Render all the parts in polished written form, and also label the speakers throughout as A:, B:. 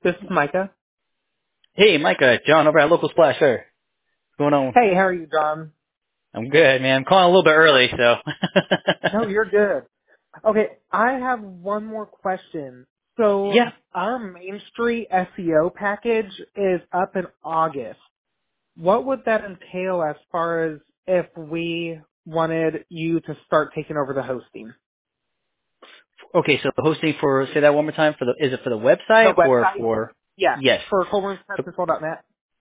A: This is Micah.
B: Hey, Micah, John over at Local Splash, sir. What's going on?
A: Hey, how are you, John?
B: I'm good, man. I'm calling a little bit early, so.
A: No, you're good. Okay, I have one more question. So,
B: Yeah.
A: our Main Street SEO package is up in August. What would that entail as far as if we wanted you to start taking over the hosting?
B: Okay, so hosting for, say that one more time, is it for the
A: The
B: website or
A: website?
B: for,
A: Yes,
B: yes.
A: for colburnspestcontrol.net.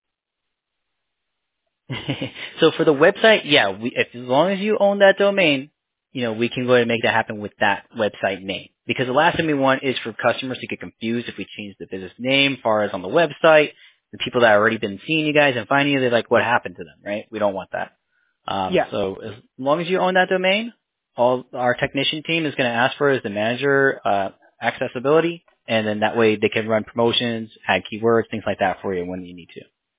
B: So for the website, yeah, as long as you own that domain, we can go ahead and make that happen with that website name. Because the last thing we want is for customers to get confused if we change the business name as far as on the website. The people that have already been seeing you guys and finding you, they're like, what happened to them, right? We don't want that.
A: Yes.
B: So as long as you own that domain, all our technician team is going to ask for is the manager accessibility, and then that way they can run promotions, add keywords, things like that for you when you need to.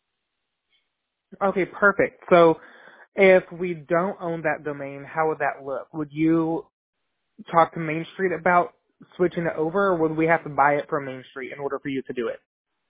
A: Okay, perfect. So, if we don't own that domain, how would that look? Would you talk to Main Street about switching it over, or would we have to buy it from Main Street in order for you to do it?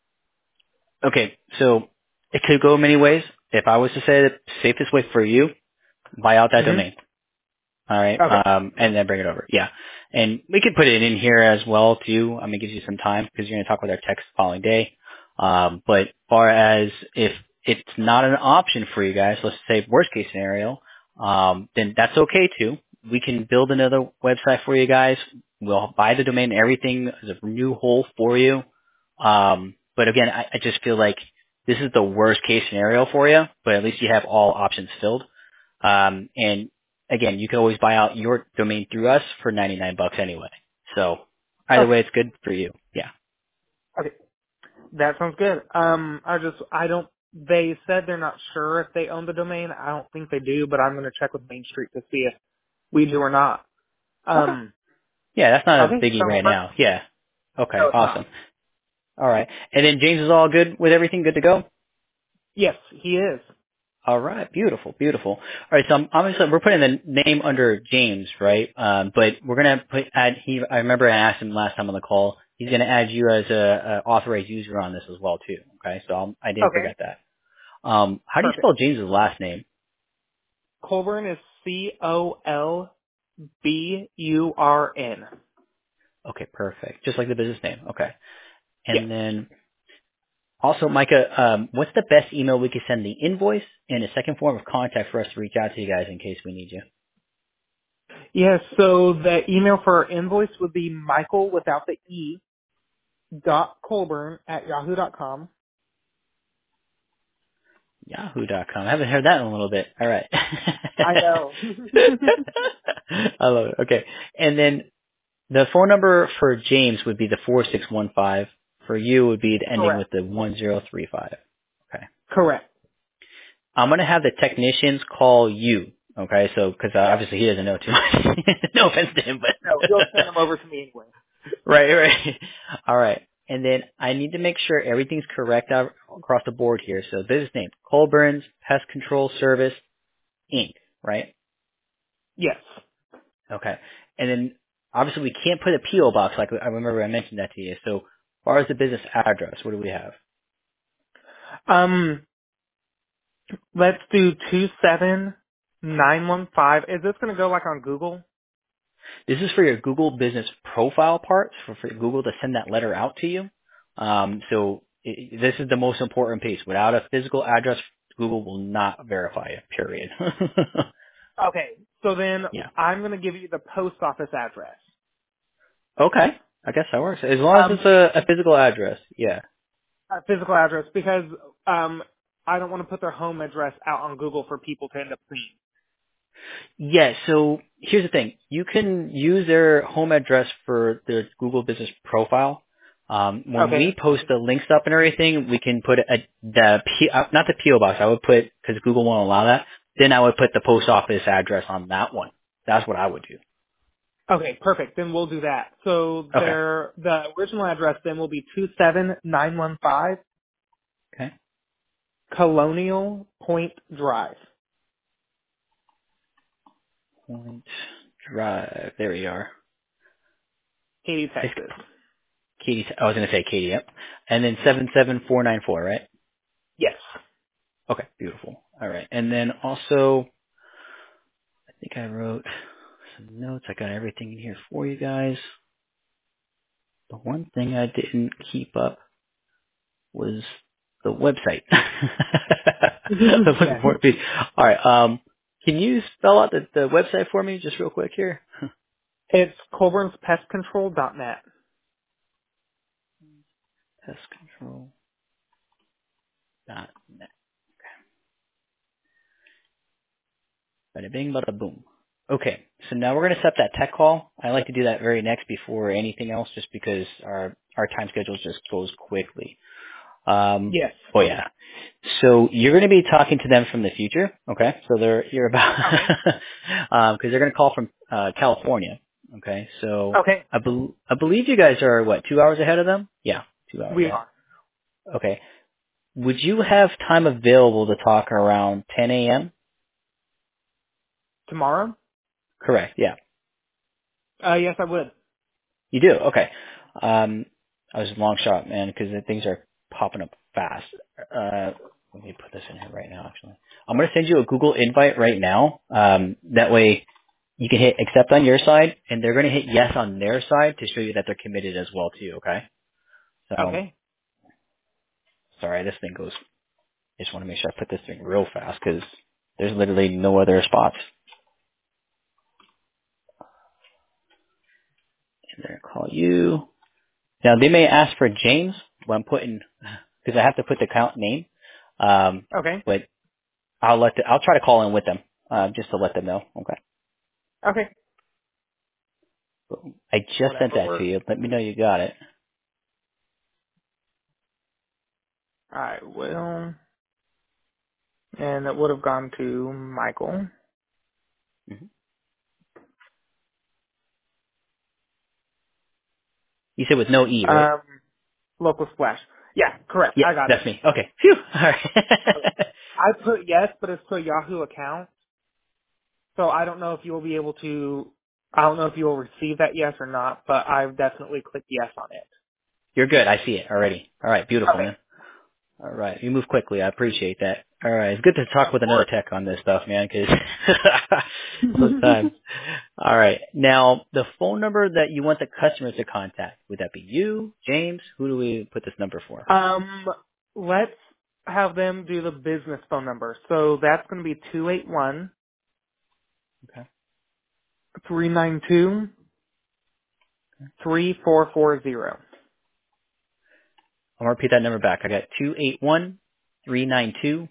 B: Okay, so it could go many ways. If I was to say the safest way for you, buy out that domain.
A: hmm
B: All right.
A: Okay.
B: And then bring it over. Yeah. And we could put it in here as well too. I mean, it gives you some time because you're going to talk with our techs the following day. But far as if it's not an option for you guys, let's say worst case scenario, then that's okay too. We can build another website for you guys. We'll buy the domain, everything as a new whole for you. But again, I just feel like this is the worst case scenario for you, but at least you have all options filled. And again, you can always buy out your domain through us for $99 anyway. So either
A: Okay.
B: way, it's good for you. Yeah.
A: Okay. That sounds good. I don't, they said they're not sure if they own the domain. I don't think they do, but I'm going to check with Main Street to see if we do or not.
B: Okay. Yeah, that's not a
A: Okay.
B: biggie
A: Sounds
B: right
A: perfect.
B: now. Yeah. Okay.
A: No, it's not.
B: Awesome. All right. And then James is all good with everything, good to go?
A: Yes, he is.
B: All right. Beautiful. Beautiful. All right. So obviously we're putting the name under James, right? But we're going to I remember I asked him last time on the call, he's going to add you as a authorized user on this as well too. Okay. So I didn't
A: Okay.
B: forget that. How do you
A: Perfect.
B: spell James's last name?
A: Colburn is Colburn.
B: Okay, perfect. Just like the business name. Okay.
A: Yes.
B: And then also, Micah, what's the best email we could send the invoice and a second form of contact for us to reach out to you guys in case we need you?
A: Yes, so the email for our invoice would be Michael without the E dot Colburn at yahoo.com.
B: Yahoo.com. I haven't heard that in a little bit. All right.
A: I know.
B: I love it. Okay. And then the phone number for James would be the 4615. For you would be the ending
A: Correct.
B: with the 1035. Okay.
A: Correct.
B: I'm gonna have the technicians call you. Okay, so because
A: Yes.
B: obviously he doesn't know too much. No offense to him,
A: No,
B: but
A: he'll send them over to me anyway.
B: right, right. All right, and then I need to make sure everything's correct out across the board here. So business name: Colburn's Pest Control Service Inc. Right?
A: Yes.
B: Okay, and then obviously we can't put a PO box like I remember I mentioned that to you. So as far as the business address, what do we have?
A: Um, let's do 27915. Is this going to go like on Google?
B: This is for your Google business profile part, for Google to send that letter out to you. This is the most important piece. Without a physical address, Google will not verify you, period.
A: Okay. So then
B: Yeah.
A: I'm going to give you the post office address.
B: Okay. I guess that works. As long as
A: Um,
B: it's a physical address. Yeah.
A: a physical address because um, I don't want to put their home address out on Google for people to end up seeing.
B: Yeah, so here's the thing. You can use their home address for their Google business profile. When
A: Okay.
B: we post the links up and everything, we can put not the PO box. I would put, because Google won't allow that. Then I would put the post office address on that one. That's what I would do.
A: Okay, perfect. Then we'll do that. So
B: Okay.
A: the original address then will be 27915
B: Okay.
A: Colonial Point Drive,
B: Point Drive. There we are.
A: Katy,
B: It's
A: Texas.
B: Katie, I was going to say Katie, yep. And then 77494, right?
A: Yes.
B: Okay, beautiful. All right. And then also, I think I wrote some notes. I got everything in here for you guys. The one thing I didn't keep up was the website. The most
A: Yes.
B: important piece. All right. Can you spell out the website for me just real quick here?
A: It's colburnspestcontrol.net.
B: Pestcontrol.net. Bada bing, bada boom. Okay, so now we're going to set that tech call. I like to do that very next before anything else just because our time schedule just goes quickly.
A: Yes.
B: Oh yeah. So you're going to be talking to them from the future, okay? So you're about,
A: Okay.
B: because they're going to call from California, okay? So
A: Okay.
B: I believe you guys are, what, 2 hours ahead of them? Yeah, 2 hours
A: We
B: ahead.
A: are.
B: Okay. Would you have time available to talk around 10 a.m.?
A: Tomorrow?
B: Correct, yeah.
A: Yes, I would.
B: You do? Okay. I was a long shot, man, because things are popping up fast. Let me put this in here right now, actually. I'm going to send you a Google invite right now. That way you can hit accept on your side, and they're going to hit yes on their side to show you that they're committed as well, too, okay? So,
A: Okay.
B: sorry, this thing goes, I just want to make sure I put this thing real fast, because there's literally no other spots. And they're going to call you. Now, they may ask for James, but I'm putting, because I have to put the account name.
A: Okay.
B: But I'll try to call in with them, just to let them know. Okay.
A: Okay.
B: I just sent
A: Whatever
B: that to
A: works.
B: you. Let me know you got it.
A: I will. And it would have gone to Michael.
B: hmm You said with no E, right?
A: Um, Local Splash. Yeah, correct.
B: Yeah,
A: I got it.
B: that's me. Okay. Phew. All right.
A: I put yes, but it's to a Yahoo account. So I don't know if you will be able to, I don't know if you will receive that yes or not, but I've definitely clicked yes on it.
B: You're good. I see it already. All right. Beautiful,
A: Okay.
B: man. All right. You move quickly. I appreciate that. All right. It's good to talk with
A: Of
B: another
A: course.
B: tech on this stuff, man, because sometimes. All right. Now, the phone number that you want the customers to contact, would that be you, James? Who do we put this number for?
A: um, let's have them do the business phone number. So that's going to be 281
B: Okay.
A: 392 3440.
B: I'm going to repeat that number back. I got 281-392-3440.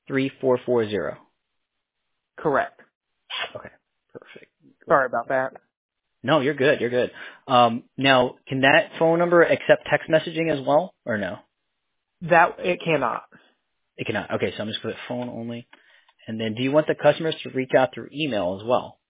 A: Correct.
B: Okay. Perfect. Go
A: Sorry
B: ahead.
A: about that.
B: No, you're good. You're good. Now, can that phone number accept text messaging as well, or no?
A: That, it cannot.
B: It cannot. Okay, so I'm just going to put phone only. And then do you want the customers to reach out through email as well?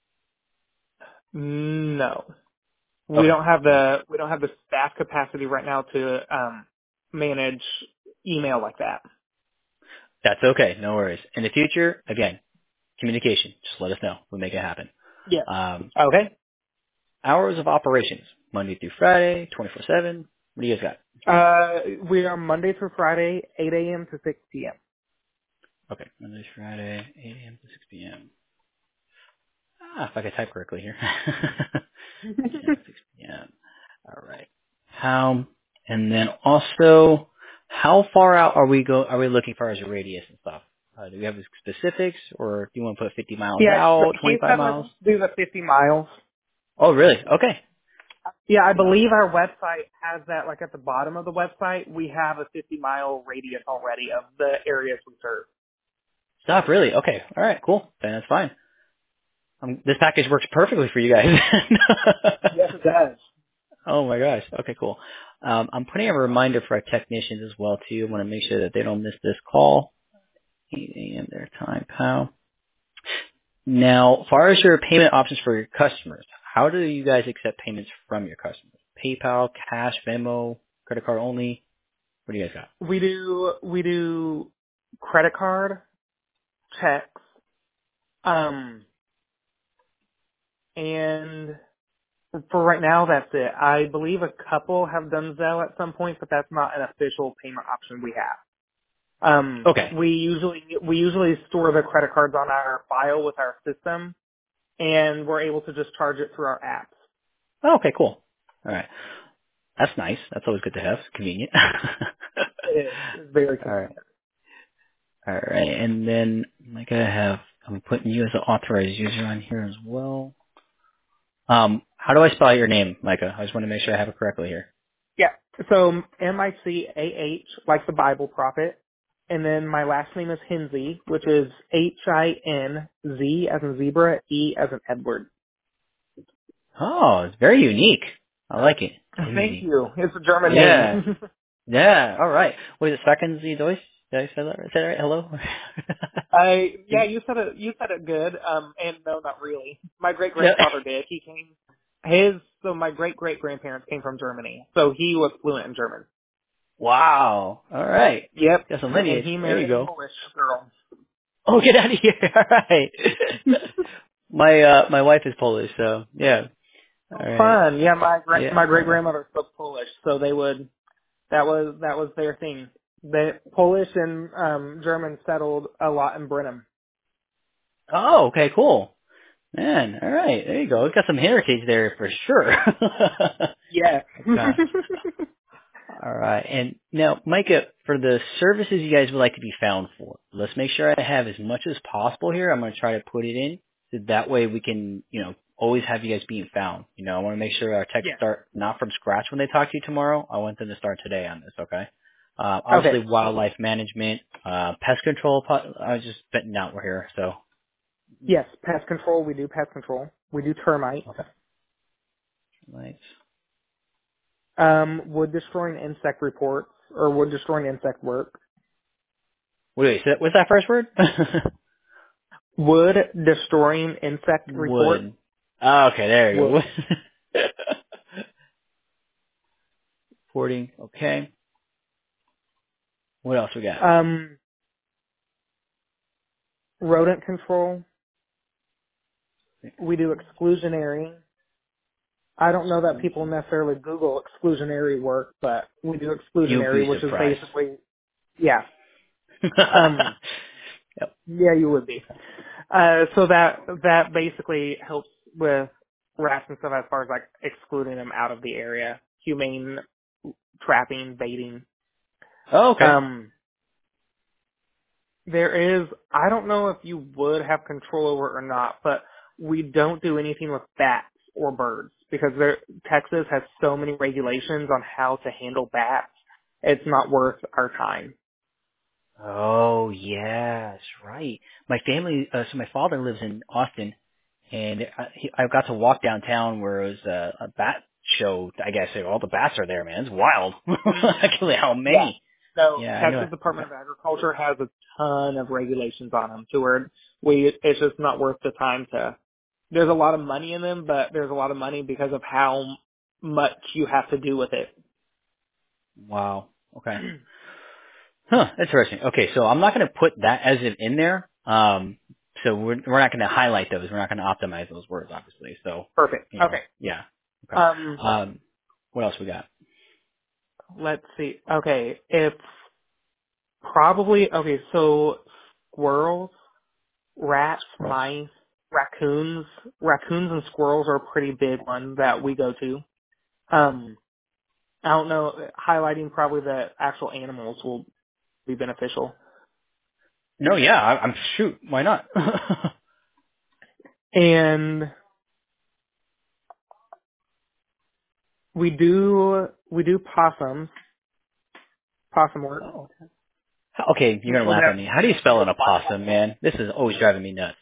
A: No.
B: Okay.
A: We don't have the staff capacity right now to, manage email like that.
B: That's okay. No worries. In the future, again, communication. Just let us know. We'll make it happen.
A: Yes.
B: Um,
A: Okay.
B: hours of operations, Monday through Friday, 24/7. What do you guys got?
A: We are Monday through Friday, 8 a.m. to 6 p.m.
B: Okay. Monday, Friday, 8 a.m. to 6 p.m. If I could type correctly here. 8 a.m. to 6 p.m. All right. And then also, how far out are we looking for as a radius and stuff? Do we have specifics, or do you want to put 50 miles
A: Yeah, so
B: out,
A: he
B: 25
A: said let's
B: miles?
A: do the 50 miles.
B: Oh, really? Okay.
A: Yeah, I
B: 50 miles.
A: believe our website has that, like at the bottom of the website, we have a 50-mile radius already of the areas we serve.
B: Stop, really? Okay. All right, cool. Then that's fine. This package works perfectly for you guys.
A: Yes, it does.
B: Oh my gosh. Okay, cool. I'm putting a reminder for our technicians as well too. I want to make sure that they don't miss this call. 8 a.m. their time, pal. Now, as far as your payment options for your customers, how do you guys accept payments from your customers? PayPal, cash, Venmo, credit card only? What do you guys got?
A: We do credit card, checks, and For right now, that's it. I believe a couple have done Zelle at some point, but that's not an official payment option we have.
B: Okay.
A: We usually store the credit cards on our file with our system, and we're able to just charge it through our apps.
B: Oh, okay, cool. All right. That's nice. That's always good to have. Convenient.
A: It is. It's very
B: All right.
A: convenient.
B: All right. And then like I'm putting you as an authorized user on here as well. How do I spell your name, Micah? I just want to make sure I have it correctly here.
A: Yeah. So Micah, like the Bible prophet, and then my last name is Hinze, which is Hinz as in zebra, E as in Edward.
B: Oh, it's very unique. I like it.
A: Thank
B: Kinsey.
A: you. It's a German
B: Yeah.
A: name.
B: Yeah. All right. Wait, a second, Z Deutsch? Did I say that right? Say that right? Hello?
A: Yeah, you said it. You said it good. And no, not really. My great
B: Yeah.
A: grandfather did. He came. So my great great grandparents came from Germany, so he was fluent in German.
B: Wow. All right.
A: Yep,
B: Got some
A: and
B: lineage.
A: he
B: There you
A: married a
B: go.
A: Polish girl.
B: Oh, get out of here. All right. My wife is Polish, so yeah. All
A: Oh,
B: right.
A: fun. Yeah,
B: Yeah.
A: my great grandmother spoke Polish, so they would. That was their thing. The Polish and German settled a lot in Brenham.
B: Oh, okay, cool. Man, all right. There you go. We got some heritage there for sure.
A: Yeah.
B: Okay. All right. And now, Micah, for the services you guys would like to be found for, let's make sure I have as much as possible here. I'm going to try to put it in so that way we can, always have you guys being found. I want to make sure our techs
A: Yeah.
B: start not from scratch when they talk to you tomorrow. I want them to start today on this, okay?
A: Okay.
B: Obviously, wildlife management, pest control, I was just betting out we're here, so.
A: Yes, pest control. We do pest control. We do termites.
B: Okay. Right.
A: Wood destroying insect reports or wood destroying insect work.
B: Wait, what's that first word?
A: Wood destroying insect report.
B: Wood. Oh, okay, there you
A: Wood.
B: go. Porting. Okay. What else we got?
A: Rodent control. We do exclusionary. I don't know that people necessarily Google exclusionary work, but we do
B: You'd
A: exclusionary,
B: be
A: which is
B: surprised.
A: basically, yeah. Um,
B: Yep.
A: yeah, you would be. So that basically helps with rats and stuff as far as like excluding them out of the area. Humane trapping, baiting.
B: Oh, okay.
A: Um, there is, I don't know if you would have control over it or not, but we don't do anything with bats or birds because Texas has so many regulations on how to handle bats. It's not worth our time.
B: Oh, yeah, that's right. My family, so my father lives in Austin, and I got to walk downtown where it was a bat show. I guess all the bats are there, man. It's wild.
A: hmm
B: Actually, how
A: Yeah.
B: many?
A: So
B: Yeah, I know.
A: Texas Department of Agriculture has a ton of regulations on them to where it's just not worth the time to, there's a lot of money in them, but there's a lot of money because of how much you have to do with it.
B: Wow. Okay. Huh, interesting. Okay, so I'm not going to put that as in there. So we're not going to highlight those. We're not going to optimize those words, obviously. So,
A: Perfect. Okay.
B: yeah. Okay.
A: Um,
B: What else we got?
A: let's see. Okay. If probably, okay, so squirrels, rats,
B: Scrolls.
A: mice, raccoons and squirrels are a pretty big one that we go to. I don't know, highlighting probably the actual animals will be beneficial.
B: No, yeah, I'm shoot. Why not?
A: And we do possum work.
B: Oh. Okay, you're gonna
A: Would
B: laugh at
A: that
B: me. How do you
A: would that be
B: spell
A: a
B: an
A: wild?
B: opossum, man? This is always driving me nuts.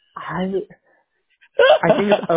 A: I think it's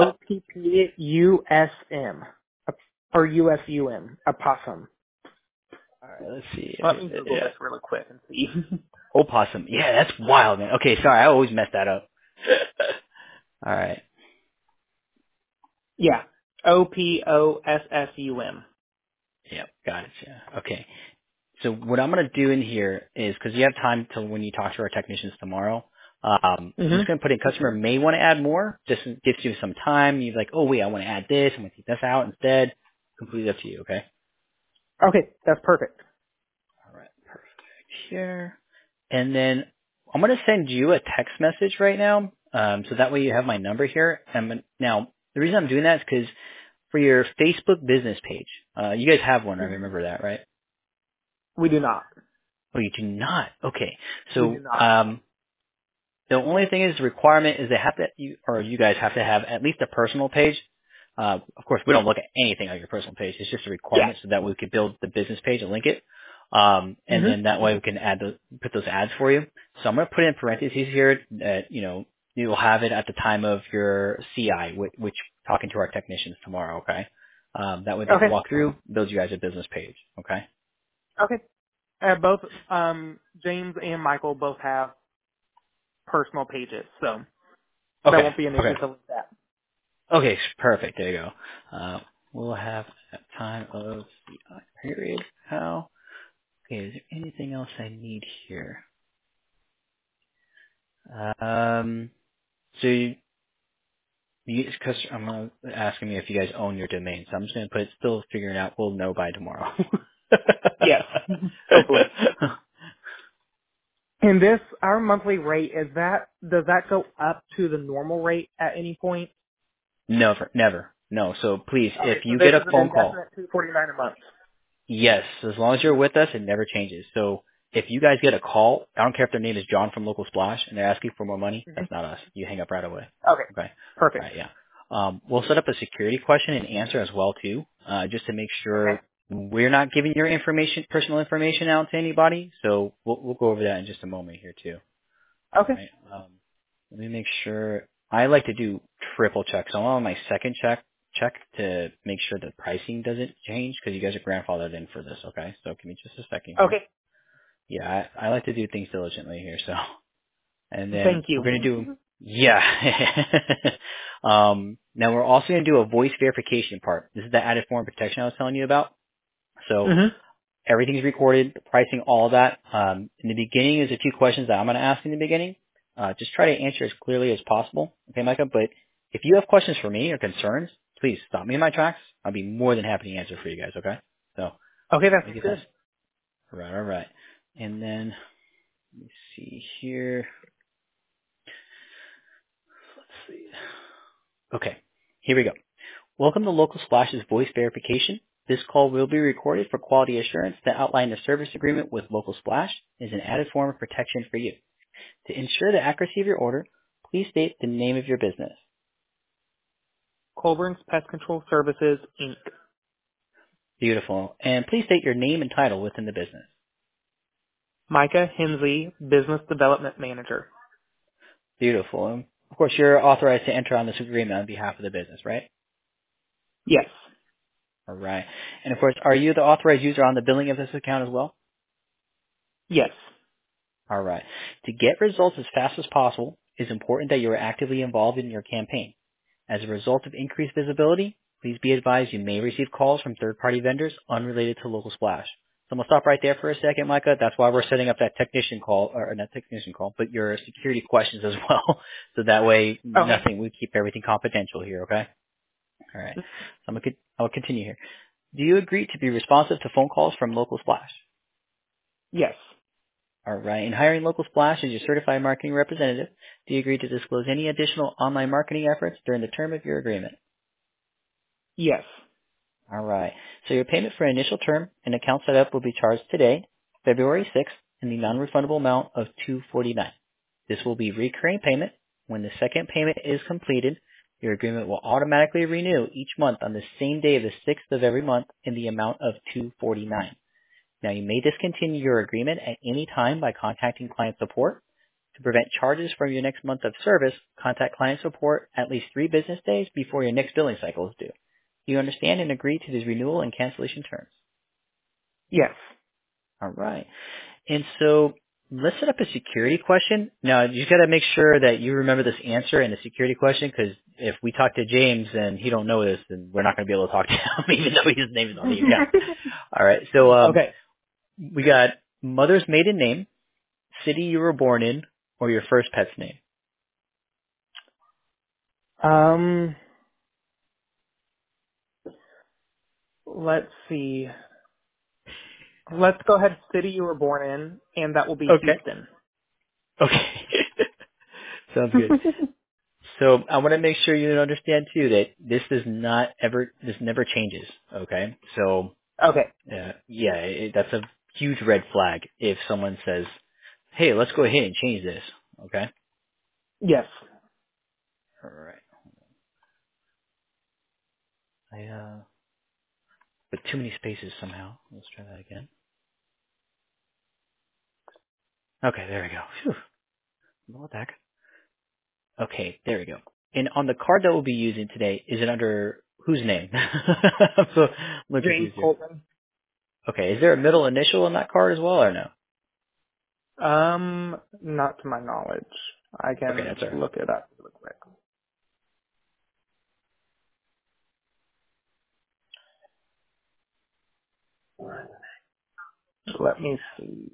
A: OPPUSM or USUM, opossum.
B: All right, let's see.
A: Let me Google
B: Yeah.
A: this really quick and see.
B: Opossum. Yeah, that's wild, man. Okay, sorry, I always mess that up. All right.
A: Yeah, OPOSSUM.
B: Yep, got it. Yeah. Okay. So what I'm going to do in here is, because you have time till when you talk to our technicians tomorrow, I'm
A: Mhm.
B: just going to put in customer may want to add more. Just gives you some time. You're like, oh wait, I want to add this. I'm going to take this out instead. Completely up to you. Okay.
A: Okay, that's perfect.
B: All right. Perfect. Here. And then I'm going to send you a text message right now. So that way you have my number here. Now, the reason I'm doing that is because for your Facebook business page, you guys have one. I
A: Mhm.
B: remember that, right?
A: We do not.
B: Oh, you do not. Okay.
A: We do
B: So,
A: not.
B: the only thing is the requirement is they have to, you guys have to have at least a personal page. Of course, we don't look at anything on your personal page. It's just a
A: Yeah.
B: requirement so that we could build the business page and link it. And
A: Mhm.
B: then that way we can put those ads for you. So I'm going to put in parentheses here that, you will have it at the time of your CI, which talking to our technicians tomorrow, okay? That way they can
A: Okay.
B: walk through, build you guys a business page, okay?
A: Okay. Both James and Michael both have personal pages, so that
B: Okay,
A: won't be an
B: okay.
A: issue to link that.
B: Okay, perfect. There you go. We'll have a time of the period. How? Okay, is there anything else I need here? So because I'm asking me if you guys own your domain, so I'm just gonna put still figuring out. We'll know by tomorrow.
A: Yes. Hopefully. And this, our monthly rate, does that go up to the normal rate at any point?
B: Never, never. No. So please,
A: Okay,
B: if
A: so
B: you
A: this
B: get a
A: is an
B: phone call,
A: indefinite $249 a month.
B: yes, as long as you're with us, it never changes. So if you guys get a call, I don't care if their name is John from Local Splash and they're asking for more money,
A: Mhm.
B: that's not us. You hang up right away.
A: Okay.
B: Okay. All
A: Perfect.
B: right. Yeah. We'll set up a security question and answer as well too, just to make
A: Okay.
B: sure we're not giving your personal information out to anybody. So we'll go over that in just a moment here too. All
A: Okay.
B: right. Let me make sure. I like to do triple checks. So I'm on my second check to make sure the pricing doesn't change because you guys are grandfathered in for this. Okay. So give me just a second here.
A: Okay.
B: Yeah, I like to do things diligently here. So, and then
A: Thank
B: we're
A: you.
B: gonna do. Yeah. Now we're also gonna do a voice verification part. This is the added form protection I was telling you about. So
A: Mhm.
B: everything's recorded, the pricing, all of that. In the beginning, there's a few questions that I'm going to ask in the beginning. Just try to answer as clearly as possible. Okay, Micah? But if you have questions for me or concerns, please stop me in my tracks. I'll be more than happy to answer for you guys, okay? So
A: Okay, that
B: let me
A: sounds
B: get this.
A: good.
B: All right. And then, let me see here. Let's see. Okay, here we go. Welcome to Local Splash's voice verification. This call will be recorded for quality assurance to outline the service agreement with Local Splash is an added form of protection for you. To ensure the accuracy of your order, please state the name of your business.
A: Colburn's Pest Control Services, Inc.
B: Beautiful. And please state your name and title within the business.
A: Micah Hensley, Business Development Manager.
B: Beautiful. And of course, you're authorized to enter on this agreement on behalf of the business, right?
A: Yes.
B: All right. And of course, are you the authorized user on the billing of this account as well?
A: Yes.
B: All right. To get results as fast as possible, it's important that you are actively involved in your campaign. As a result of increased visibility, please be advised you may receive calls from third-party vendors unrelated to Local Splash. So I'm going to stop right there for a second, Micah. That's why we're setting up that technician call, or not technician call, but your security questions as well. So that way,
A: Okay.
B: we keep everything confidential here, okay? All right. So I'll continue here. Do you agree to be responsive to phone calls from Local Splash?
A: Yes.
B: All right. In hiring Local Splash as your certified marketing representative, do you agree to disclose any additional online marketing efforts during the term of your agreement?
A: Yes.
B: All right. So your payment for initial term and account setup will be charged today, February 6th, in the non-refundable amount of $249. This will be recurring payment. When the second payment is completed, your agreement will automatically renew each month on the same day of the 6th of every month in the amount of $249. Now you may discontinue your agreement at any time by contacting client support. To prevent charges from your next month of service, contact client support at least 3 business days before your next billing cycle is due. Do you understand and agree to these renewal and cancellation terms?
A: Yes.
B: All right. And so let's set up a security question. Now, you got to make sure that you remember this answer and the security question, because if we talk to James and he don't know this, then we're not going to be able to talk to him, even though his name is on the account. All right. So
A: Okay.
B: we got mother's maiden name, city you were born in, or your first pet's name?
A: Let's see. Let's go ahead. City you were born in, and that will be
B: Okay.
A: Houston.
B: Okay. Sounds good. So I want to make sure you understand too that this never changes. Okay. So
A: Okay.
B: that's a huge red flag if someone says, "Hey, let's go ahead and change this." Okay.
A: Yes.
B: All right. But too many spaces somehow. Let's try that again. Okay, there we go. Phew. What the heck? Okay, there we go. And on the card that we'll be using today, is it under whose name? I'm so a little
A: James
B: confused here.
A: Colton.
B: Okay, is there a middle initial on that card as well, or no?
A: Not to my knowledge. I
B: Okay,
A: can
B: that's all right.
A: look it up really quick. Let me see.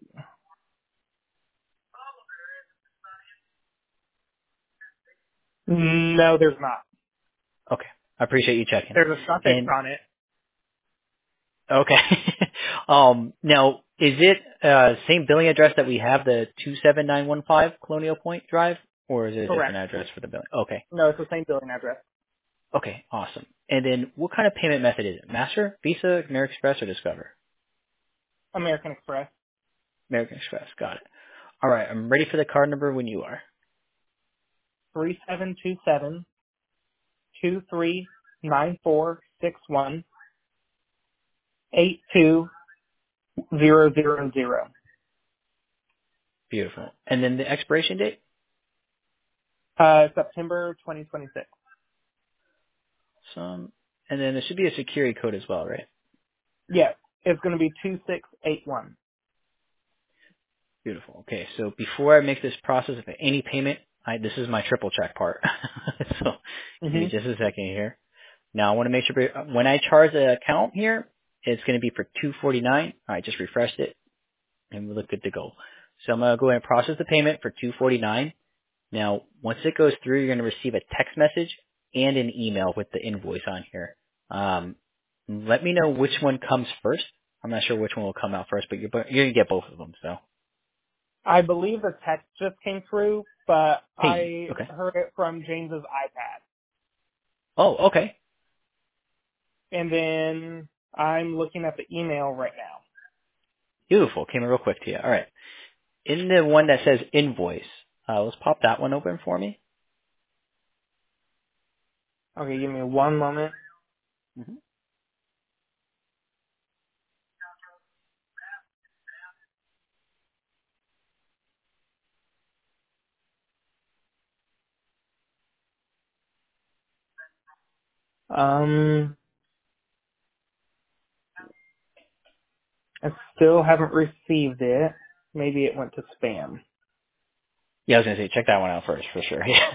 A: No, there's not.
B: Okay, I appreciate you checking.
A: There's a suffix
B: And
A: on it.
B: okay, now is it same billing address that we have, the 27915 Colonial Point Drive, or is it a different
A: Correct.
B: address for the billing? Okay,
A: No, it's the same building address.
B: okay, awesome. And then what kind of payment method is it? Master, Visa, American Express, or Discover?
A: American Express.
B: American Express, got it. All right, I'm ready for the card number when you are.
A: 3727-239461-82000.
B: Beautiful. And then the expiration date?
A: September 2026.
B: Some. And then there should be a security code as well, right?
A: Yes, it's going to be 2681.
B: Beautiful. Okay, so before I make this process of any payment, this is my triple check part. So give me
A: Mm-hmm.
B: just a second here. Now I want to make sure when I charge the account here, it's going to be for $249. I just refreshed it, and we look good to go. So I'm going to go ahead and process the payment for $249. Now, once it goes through, you're going to receive a text message and an email with the invoice on here. Let me know which one comes first. I'm not sure which one will come out first, but you're going to get both of them. So,
A: I believe the text just came through, but
B: hey,
A: I
B: okay.
A: heard it from James's iPad.
B: Oh, okay.
A: And then I'm looking at the email right now.
B: Beautiful. Came in real quick to you. All right. In the one that says invoice, let's pop that one open for me.
A: Okay, give me one moment.
B: hmm
A: I still haven't received it. Maybe it went to spam.
B: Yeah, I was going to say, check that one out first for sure. Yeah.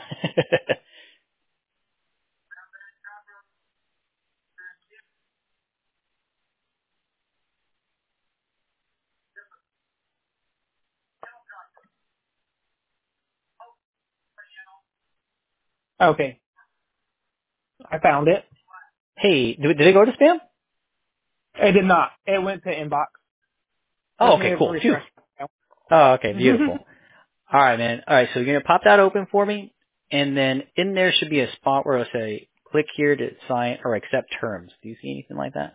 A: Okay, I found it.
B: Hey, did it go to spam?
A: It did not. It went to inbox.
B: Oh,
A: Let me
B: okay, cool. Phew.
A: refresh.
B: Oh, okay, beautiful. All right, man. All right, so you're gonna pop that open for me, and then in there should be a spot where it'll say "click here to sign or accept terms." Do you see anything like that?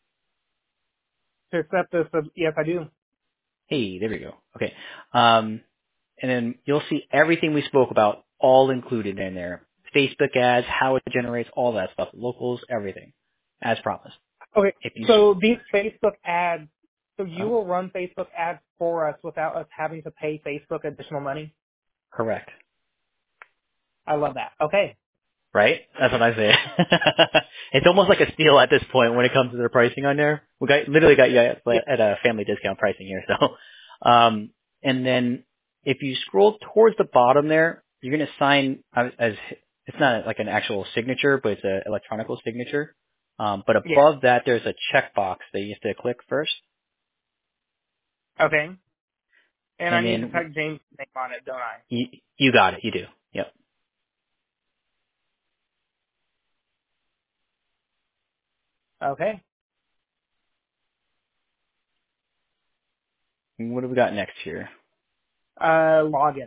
A: To accept this, yes, I do.
B: Hey, there we go. Okay, and then you'll see everything we spoke about all included in there: Facebook ads, how it generates, all that stuff, locals, everything, as promised.
A: Okay,
B: If you
A: so these Facebook ads, so you
B: uh,
A: will run Facebook ads for us without us having to pay Facebook additional money?
B: correct.
A: I love that. Okay.
B: Right? That's what I say. It's almost like a steal at this point when it comes to their pricing on there. Literally got you
A: Yeah.
B: at a family discount pricing here. So, and then if you scroll towards the bottom there, you're going to sign as it's not like an actual signature, but it's an electronic signature. But
A: Yeah.
B: above that, there's a checkbox that you have to click first.
A: Okay. And I
B: And
A: need to
B: then
A: type James' name on it, don't I?
B: you got it. You do. Yep.
A: Okay.
B: What do we got next here?
A: Login.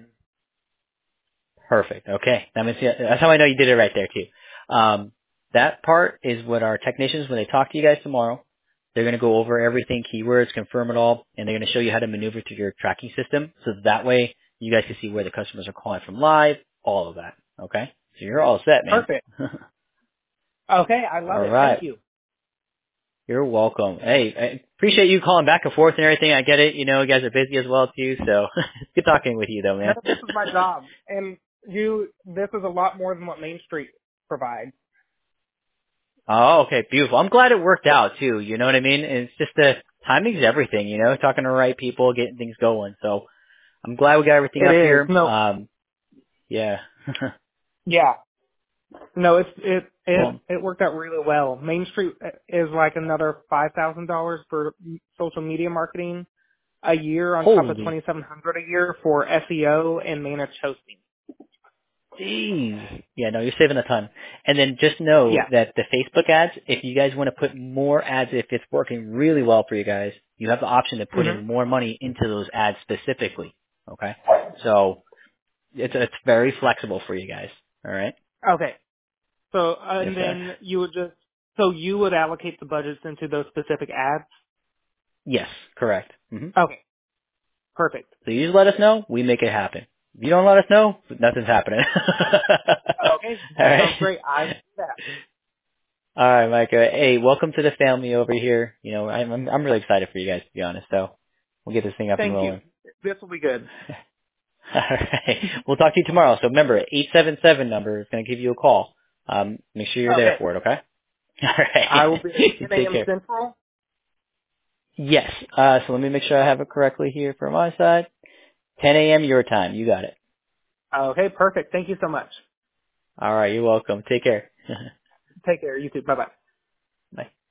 B: Perfect. Okay. That's how I know you did it right there too. That part is what our technicians, when they talk to you guys tomorrow, they're going to go over everything, keywords, confirm it all, and they're going to show you how to maneuver through your tracking system. So that way you guys can see where the customers are calling from live, all of that. Okay. So you're all set, man.
A: Perfect. Okay, I love
B: All
A: it.
B: right.
A: Thank you.
B: You're welcome. Hey, I appreciate you calling back and forth and everything. I get it. You know, you guys are busy as well too. So good talking with you though,
A: No,
B: man.
A: this is my job. And this is a lot more than what Main Street provides.
B: Oh, okay, beautiful. I'm glad it worked out too. You know what I mean? And it's just the timing's everything. You know, talking to the right people, getting things going. So I'm glad we got everything
A: It
B: up
A: is.
B: here.
A: No,
B: Yeah.
A: yeah. No,
B: Well,
A: it worked out really well. Main Street is like another $5,000 for social media marketing a year on top of
B: holy
A: $2,700 a year for SEO and managed hosting.
B: jeez. Yeah, no, you're saving a ton. And then just know
A: Yeah.
B: that the Facebook ads, if you guys want to put more ads, if it's working really well for you guys, you have the option to put
A: Mhm.
B: in more money into those ads specifically. Okay. So it's very flexible for you guys. All right.
A: Okay. So
B: Yes,
A: and
B: sir.
A: then you would allocate the budgets into those specific ads.
B: Yes, correct.
A: Okay. Perfect.
B: So you just let us know, we make it happen. If you don't let us know, nothing's happening.
A: Okay.
B: All
A: That
B: right.
A: sounds great. I will do that.
B: All right, Micah. Hey, welcome to the family over here. You know, I'm really excited for you guys to be honest. So we'll get this thing up and
A: Thank you.
B: rolling.
A: This will be good.
B: All right. We'll talk to you tomorrow. So remember, 877 number is going to give you a call. Make sure you're there
A: Okay.
B: for it. Okay. All
A: I will
B: right.
A: be at 10
B: Take
A: a.m.
B: care.
A: Central.
B: Yes. So let me make sure I have it correctly here from my side. 10 a.m. your time. You got it.
A: Okay. Perfect. Thank you so much.
B: All right. You're welcome. Take care.
A: Take care. You too. Bye bye.
B: Bye.